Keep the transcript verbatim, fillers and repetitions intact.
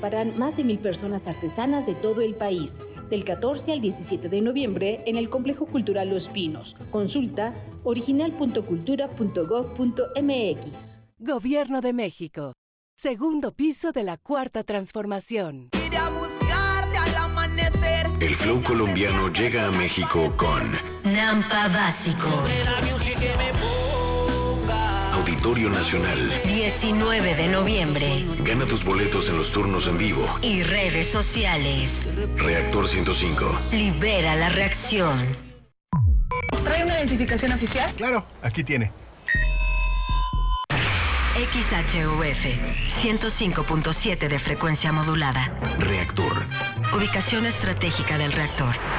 Participarán más de mil personas artesanas de todo el país, del catorce al diecisiete de noviembre en el Complejo Cultural Los Pinos. Consulta original punto cultura punto gob punto mx. Gobierno de México. Segundo piso de la Cuarta Transformación. Iré a buscarte al amanecer. El flow colombiano llega a México con Nampa Básico. Auditorio Nacional. diecinueve de noviembre. Gana tus boletos en los turnos en vivo. Y redes sociales. Reactor ciento cinco. Libera la reacción. ¿Trae una identificación oficial? Claro, aquí tiene. X H U F, ciento cinco punto siete de frecuencia modulada. Reactor. Ubicación estratégica del reactor.